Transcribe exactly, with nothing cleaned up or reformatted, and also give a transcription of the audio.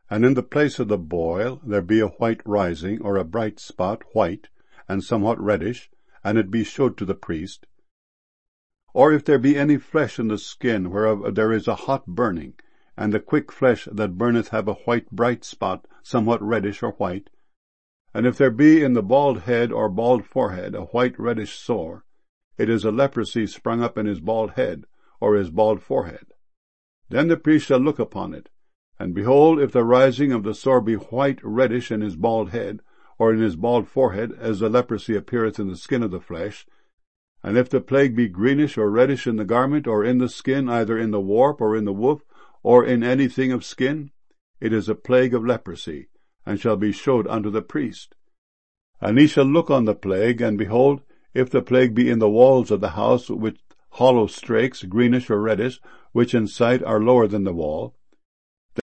and in the place of the boil there be a white rising, or a bright spot, white, and somewhat reddish, and it be shewed to the priest. Or if there be any flesh in the skin, whereof there is a hot burning, and the quick flesh that burneth have a white bright spot, somewhat reddish or white, and if there be in the bald head or bald forehead a white reddish sore, it is a leprosy sprung up in his bald head, or his bald forehead. Then the priest shall look upon it, and behold, if the rising of the sore be white reddish in his bald head, or in his bald forehead, as the leprosy appeareth in the skin of the flesh, and if the plague be greenish or reddish in the garment, or in the skin, either in the warp, or in the woof, or in anything of skin, it is a plague of leprosy, and shall be shewed unto the priest. And he shall look on the plague, and behold, if the plague be in the walls of the house with hollow strakes, greenish or reddish, which in sight are lower than the wall,